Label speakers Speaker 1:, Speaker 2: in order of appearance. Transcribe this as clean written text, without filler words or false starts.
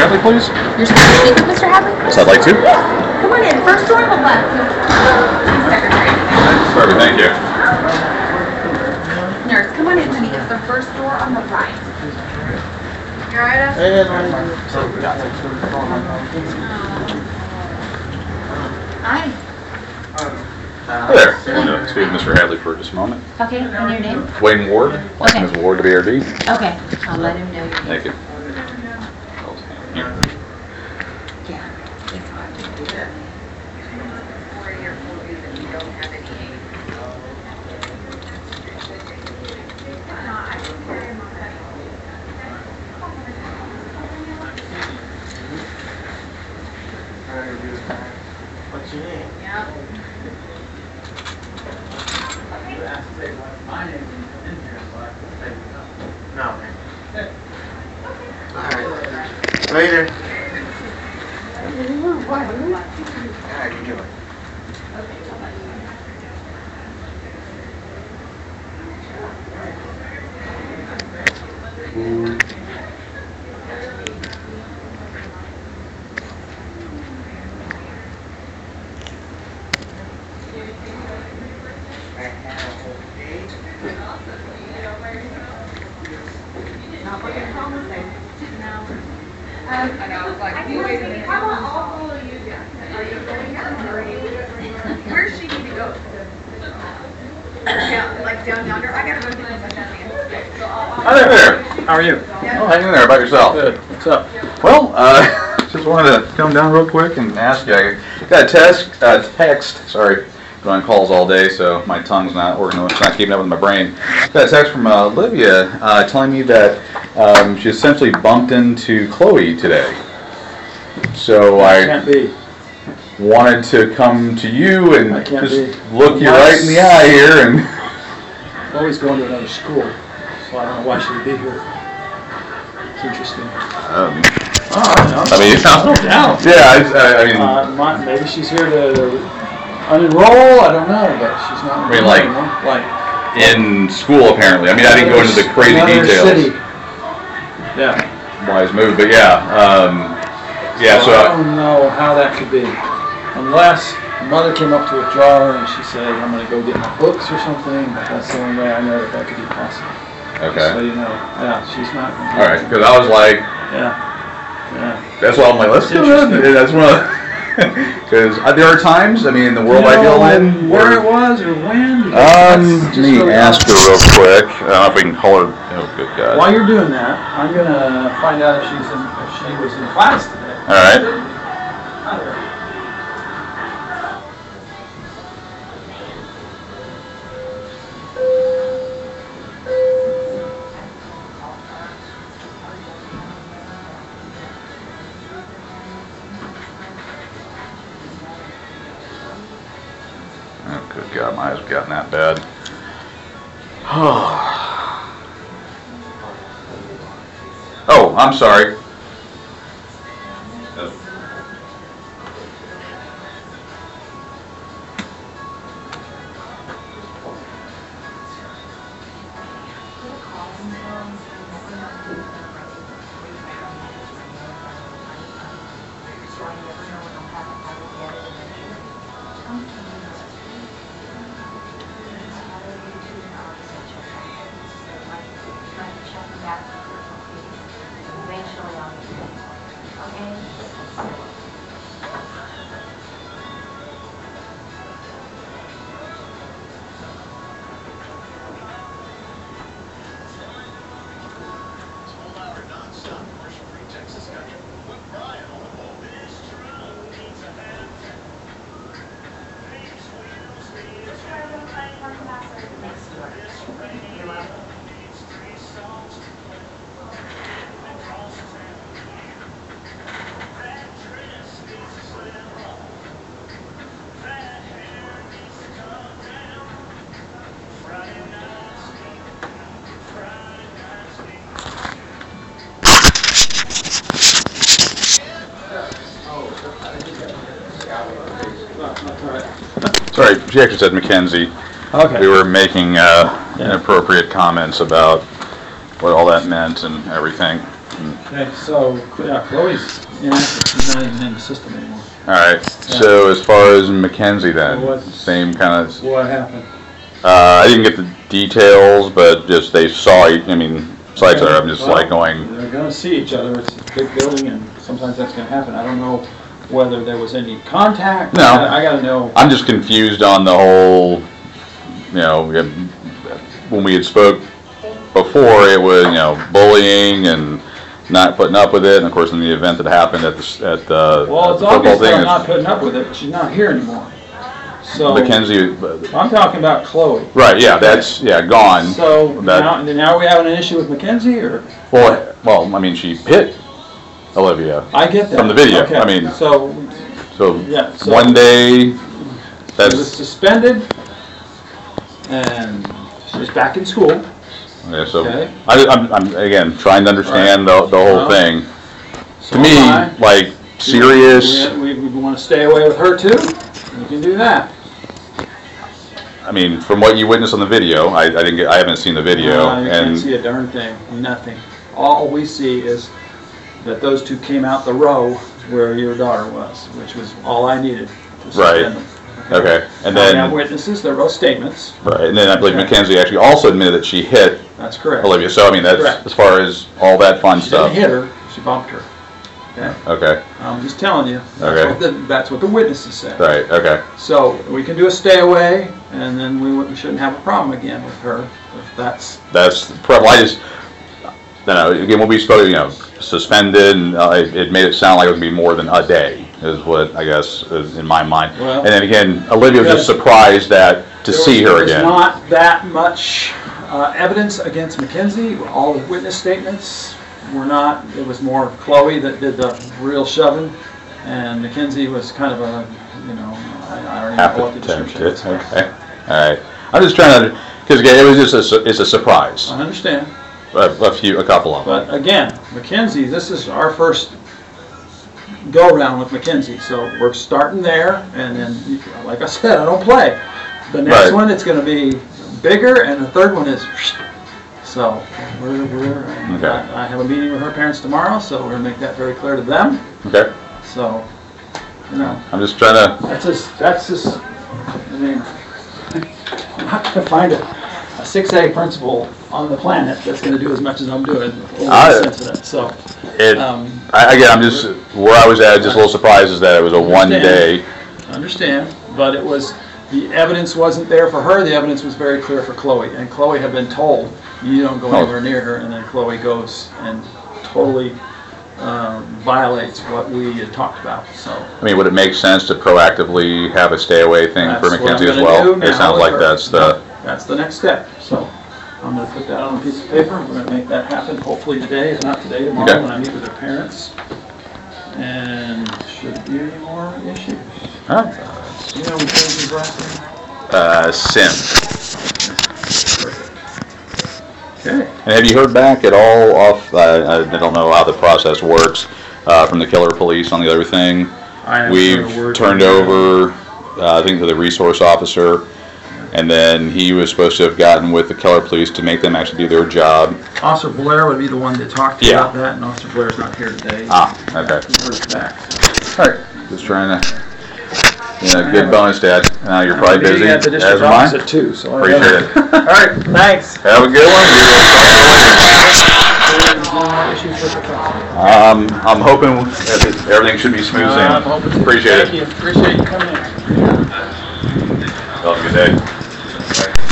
Speaker 1: Hadley, please?
Speaker 2: You're supposed to speak with Mr. Hadley?
Speaker 1: Yes, I'd like to.
Speaker 2: Come on in. First door on the left.
Speaker 1: Sorry, thank you.
Speaker 2: Nurse, come on in, honey. It's the first door on the right. You alright? Hi.
Speaker 1: Hi there. I want to speak with Mr. Hadley for just a moment.
Speaker 2: Okay, and your name?
Speaker 1: Wayne Ward.
Speaker 2: Okay.
Speaker 1: Ms. Ward to BRD.
Speaker 2: Okay, I'll let him know.
Speaker 1: Thank you. Here.
Speaker 2: Yeah.
Speaker 3: What's your name?
Speaker 2: Yeah.
Speaker 3: My name is in here, so I can say no. Alright. Later. How you doing?
Speaker 4: And I was like, you wait a minute. I'll follow you down. Are you going down or are you? Where does she need to go? Down, like down yonder? I gotta go get my family. So
Speaker 1: Hi there. How are you? Oh, hanging there. About yourself? Good. What's up? Well, just wanted to come down real quick and ask you. I got a text. Sorry, been on calls all day, so my tongue's not working. It's not keeping up with my brain. Got a text from Olivia telling me that she essentially bumped into Chloe today. So
Speaker 5: Can't be.
Speaker 1: wanted to come to you and
Speaker 5: That can't
Speaker 1: just
Speaker 5: be.
Speaker 1: look you right in the eye here and.
Speaker 5: Chloe's going to another school, so I don't know why she would be here. It's interesting.
Speaker 1: I mean,
Speaker 5: No doubt.
Speaker 1: yeah, I mean,
Speaker 5: Maybe she's here to unenroll, I don't know, but she's not.
Speaker 1: I mean, like-
Speaker 5: like
Speaker 1: in school apparently. I mean, I didn't go into the crazy
Speaker 5: another
Speaker 1: details.
Speaker 5: City. Yeah.
Speaker 1: Why his move, but yeah, yeah.
Speaker 5: So I don't know how that could be, unless mother came up to withdraw her and she said, "I'm going to go get my books or something." But that's the only way I know that could be possible.
Speaker 1: Okay.
Speaker 5: So you know, yeah, she's not.
Speaker 1: All right, because I was like,
Speaker 5: Yeah.
Speaker 1: that's why I'm like, let's do it.
Speaker 5: Interesting.
Speaker 1: That's one. Because there are times, I mean, the world I deal in,
Speaker 5: where it was or when.
Speaker 1: Let me ask her real quick. I don't know if we can call her. Oh, good God.
Speaker 5: While you're doing that, I'm gonna find out if she was in class today.
Speaker 1: All right. Oh, good God, my eyes have gotten that bad. Oh, I'm sorry. Sorry, she actually said Mackenzie.
Speaker 5: Okay.
Speaker 1: We were making inappropriate comments about what all that meant and everything.
Speaker 5: Okay, so, yeah, Chloe's inactive, she's not even in the system anymore.
Speaker 1: All right. So as far as Mackenzie then,
Speaker 5: What-
Speaker 1: same kind of.
Speaker 5: What happened?
Speaker 1: I didn't get the details, but just they saw. I mean, besides that, I'm just
Speaker 5: Well,
Speaker 1: like going.
Speaker 5: They're gonna see each other, it's a big building, and sometimes that's gonna happen. I don't know whether there was any contact.
Speaker 1: No.
Speaker 5: I gotta know.
Speaker 1: I'm just confused on the whole. You know, when we had spoke before, it was bullying and not putting up with it, and of course in the event that happened at the
Speaker 5: Well, it's
Speaker 1: football
Speaker 5: obvious that I'm
Speaker 1: thing,
Speaker 5: not putting up with it, she's not here anymore. So,
Speaker 1: Mackenzie.
Speaker 5: I'm talking about Chloe.
Speaker 1: Right. Yeah. That's gone.
Speaker 5: So,
Speaker 1: That-
Speaker 5: now are we having an issue with Mackenzie, or?
Speaker 1: Well, I mean, she hit Olivia
Speaker 5: I get that.
Speaker 1: from the video.
Speaker 5: Okay,
Speaker 1: I mean,
Speaker 5: so,
Speaker 1: so
Speaker 5: yeah, so.
Speaker 1: one day.
Speaker 5: She was
Speaker 1: That's
Speaker 5: suspended, and she's back in school.
Speaker 1: yeah. So
Speaker 5: Okay.
Speaker 1: I'm again trying to understand the whole
Speaker 5: Well,
Speaker 1: thing.
Speaker 5: So
Speaker 1: To me,
Speaker 5: am I.
Speaker 1: like serious.
Speaker 5: We want to stay away with her too. You can do that.
Speaker 1: I mean, from what you witnessed on the video, I haven't seen the video,
Speaker 5: You can't
Speaker 1: and
Speaker 5: see a darn thing, nothing. All we see is that those two came out the row where your daughter was, which was all I needed to suspend
Speaker 1: Right.
Speaker 5: them.
Speaker 1: okay, and
Speaker 5: Now we have
Speaker 1: then
Speaker 5: witnesses, they're both statements.
Speaker 1: right, and then I believe
Speaker 5: Okay.
Speaker 1: Mackenzie actually also admitted that she hit
Speaker 5: That's correct.
Speaker 1: Olivia. So I mean, that's
Speaker 5: Correct.
Speaker 1: as far as all that fun
Speaker 5: She
Speaker 1: stuff.
Speaker 5: didn't hit her, she bumped her. Okay,
Speaker 1: Okay,
Speaker 5: I'm just telling you.
Speaker 1: Okay.
Speaker 5: That's what the witnesses said.
Speaker 1: right, okay.
Speaker 5: So we can do a stay away, and then we shouldn't have a problem again with her, if that's,
Speaker 1: That's the problem. Again, when we spoke, suspended, and it made it sound like it would be more than a day, is what I guess is in my mind.
Speaker 5: Well,
Speaker 1: and then again, Olivia was just
Speaker 5: yes.
Speaker 1: surprised to see her
Speaker 5: There
Speaker 1: again.
Speaker 5: was not that much evidence against Mackenzie. All the witness statements were not. It was more Chloe that did the real shoving, and Mackenzie was kind of a, I don't even
Speaker 1: Half
Speaker 5: know what the description is.
Speaker 1: attempt. Okay, all right. I'm just trying to, because again, it was just it's a surprise.
Speaker 5: I understand.
Speaker 1: A couple of them.
Speaker 5: But again, Mackenzie, this is our first go-round with Mackenzie, so we're starting there, and then, like I said, I don't play. The next
Speaker 1: Right.
Speaker 5: one, it's going to be bigger, and the third one is, so we're
Speaker 1: Okay.
Speaker 5: I have a meeting with her parents tomorrow, so we're going to make that very clear to them.
Speaker 1: Okay.
Speaker 5: So,
Speaker 1: I'm just trying to.
Speaker 5: that's just, I mean, I'm not going to find a 6A principal on the planet that's going to do as much as I'm doing over this incident, so.
Speaker 1: I'm just where I was at. Just a little surprised is that it was a one day.
Speaker 5: I understand, but it was, the evidence wasn't there for her, the evidence was very clear for Chloe, and Chloe had been told, you don't go anywhere near her, and then Chloe goes and totally violates what we had talked about, so.
Speaker 1: I mean, would it make sense to proactively have a stay away thing for
Speaker 5: That's what
Speaker 1: Mackenzie
Speaker 5: I'm
Speaker 1: as
Speaker 5: gonna
Speaker 1: well?
Speaker 5: do
Speaker 1: It
Speaker 5: now
Speaker 1: sounds
Speaker 5: with
Speaker 1: like
Speaker 5: her. That's the next step, so I'm gonna put that on a piece of paper, we're gonna make that happen, hopefully today, if not today, tomorrow,
Speaker 1: Okay.
Speaker 5: when I meet with her parents. And should be any more issues.
Speaker 1: All right.
Speaker 5: You know Mackenzie's last name?
Speaker 1: Sim.
Speaker 5: Okay.
Speaker 1: And have you heard back at all off? I don't know how the process works from the killer police on the other thing.
Speaker 5: I haven't heard a
Speaker 1: We've
Speaker 5: word
Speaker 1: turned
Speaker 5: from them.
Speaker 1: over, I think, to the resource officer, and then he was supposed to have gotten with the Keller police to make them actually do their job.
Speaker 5: Officer Blair would be the one to talk to you
Speaker 1: Yeah.
Speaker 5: about that, and Officer Blair's not here today.
Speaker 1: Ah, okay.
Speaker 5: He's back.
Speaker 1: All right, just trying to. Good bonus, Dad. You're probably busy,
Speaker 5: Meeting at the
Speaker 1: as
Speaker 5: district
Speaker 1: am I.
Speaker 5: office at 2, so I
Speaker 1: Appreciate it.
Speaker 5: All right, thanks.
Speaker 1: Have a good one. We will talk to you later.
Speaker 5: No more issues with the council.
Speaker 1: I'm hoping that everything should be smooth
Speaker 5: I'm hoping
Speaker 1: sailing.
Speaker 5: to.
Speaker 1: Appreciate
Speaker 5: Thank
Speaker 1: it.
Speaker 5: you. Appreciate you coming in.
Speaker 1: Have a good day.